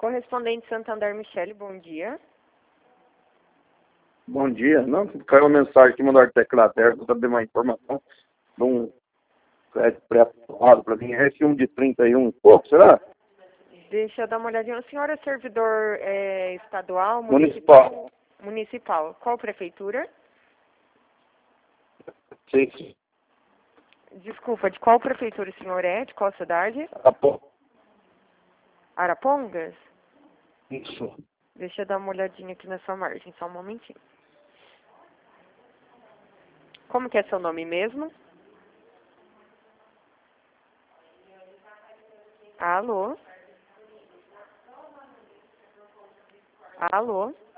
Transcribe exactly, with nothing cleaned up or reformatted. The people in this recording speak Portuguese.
Correspondente Santander, Michele, bom dia. Bom dia. Não, caiu uma mensagem que mandaram da Inglaterra para saber uma informação de um crédito pré-aprovado para mim. F um de trinta e um, pouco, será? Deixa eu dar uma olhadinha. O senhor é servidor é, estadual, municipal? Municipal. Municipal. Qual prefeitura? Sim. Desculpa, de qual prefeitura o senhor é? De qual cidade? Apo- Arapongas? Isso. Deixa eu dar uma olhadinha aqui na sua margem, só um momentinho. Como que é seu nome mesmo? Alô? Alô?